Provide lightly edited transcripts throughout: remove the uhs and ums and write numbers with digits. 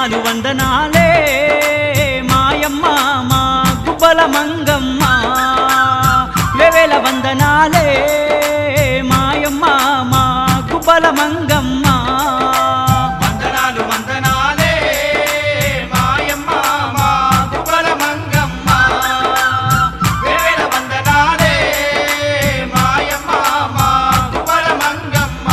వందనాలు వందనాలే మాయమ్మ మా గుబ్బల మంగమ్మ వేవేల వందనాలే మాయమ్మ మా గుబ్బల మంగమ్మ వందనాలు వందనాలే మాయమ్మ మా గుబ్బల మంగమ్మ వేవేల వందనాలే మాయమ్మ మా గుబ్బల మంగమ్మ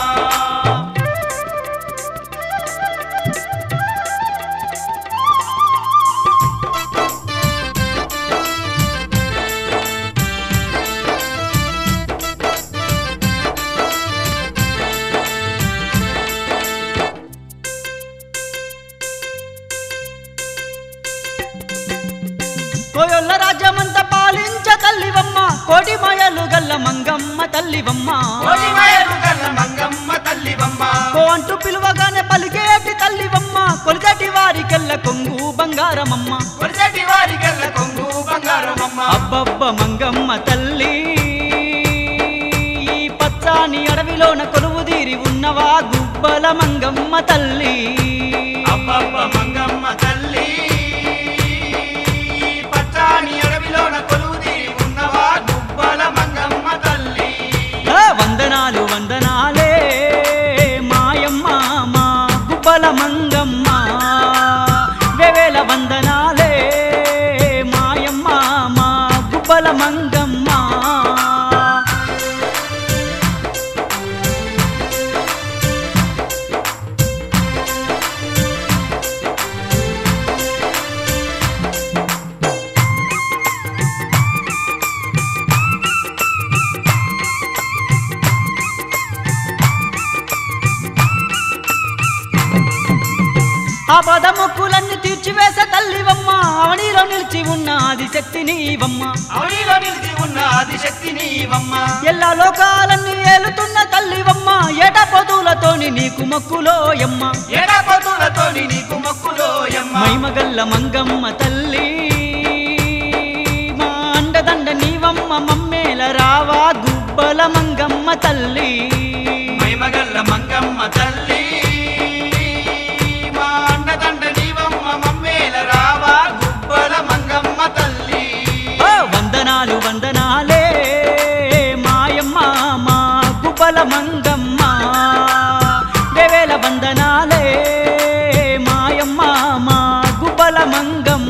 కోయొల్ల రాజ్యమంతా పాలించ తల్లివమ్మ కోటి మాయలు గల్ల మంగమ్మ తల్లివమ్మ కోటి మాయలు గల్ల మంగమ్మ తల్లివమ్మ కో అంటూ పిలువగానే పలికేటి తల్లివమ్మ కొలితటి వారికెల్ల కొంగు బంగారమమ్మ కొలితటి వారికెల్ల కొంగు బంగారమమ్మ అబ్బబ్బ మంగమ్మ తల్లి ఈ పచ్చాని అడవిలోన కొలువుదీరి ఉన్నవా గుబ్బల మంగమ్మ తల్లి అబ్బబ్బ మంగమ్మ తల్లి పచ్చాని అడవిలోన కొలువుదీరి ఉన్నవా గుబ్బల మంగమ్మ తల్లి వందనాలు వందనాలే మాయమ్మ మా గుబ్బల మంగమ్మ వేవేల వందనాలే మాయమ్మ మా గుబ్బల మంగమ్మ ఆ పదముక్కులన్నీ తీర్చివేసే తల్లివమ్మ అవనిలో నిలిచి ఉన్న ఆదిశక్తి నీవమ్మ అవనిలో నిలిచి ఉన్న ఆదిశక్తి నీవమ్మ ఎల్లా లోకాలన్నీ ఏలుతున్న తల్లివమ్మ ఏట పొదులతోని నీకు మొక్కులోయమ్మ ఏడాపతులతోని నీకు మొక్కులోయమ్మ మైమగల్ల మంగమ్మ తల్లి మా అండదండ నీవమ్మ మమ్మేల రావా గుబ్బల మంగమ్మ తల్లి మైమగల్ల మంగమ్మ తల్లి మా అన్నదండ నీవమ్మ మమ్మేల రావా గుబ్బల మంగమ్మ తల్లి వందనాలు వందనాలే మాయమ్మ మా గుబ్బల మంగమ్మ వేవేల వందనాలే మాయమ్మ మా గుబ్బల మంగమ్మ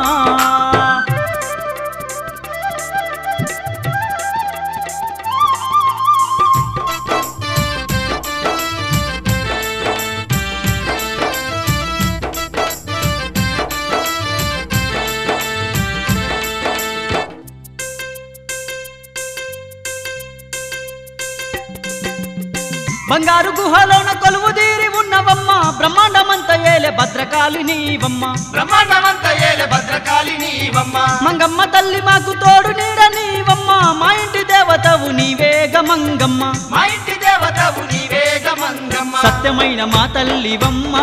బంగారు గుహలోన కొలువుదీరి ఉన్నవమ్మ బ్రహ్మాండమంత ఏలే భద్రకాళి నీవమ్మ బ్రహ్మాండమంత ఏలే భద్రకాళి నీవమ్మ మంగమ్మ తల్లి మాకు తోడు నీడ నీవమ్మ మా ఇంటి దేవతవు నీవేగ మంగమ్మ మా ఇంటి దేవతవు నీవేగ మంగమ్మ సత్యమైన మా తల్లివమ్మ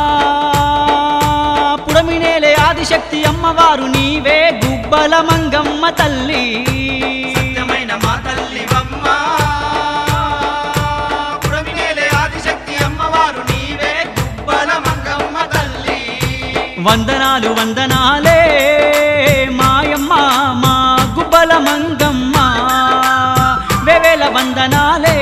పుడమినేలే ఆదిశక్తి అమ్మవారు నీవే గుబ్బల మంగమ్మ తల్లి సత్యమైన మా తల్లివమ్మ పురమినేలే ఆదిశక్తి అమ్మవారు నీవే గుబ్బల మంగమ్మ తల్లి వందనాలు వందనాలే మాయమ్మ మా గుబ్బల మంగమ్మ వేవేల వందనాలే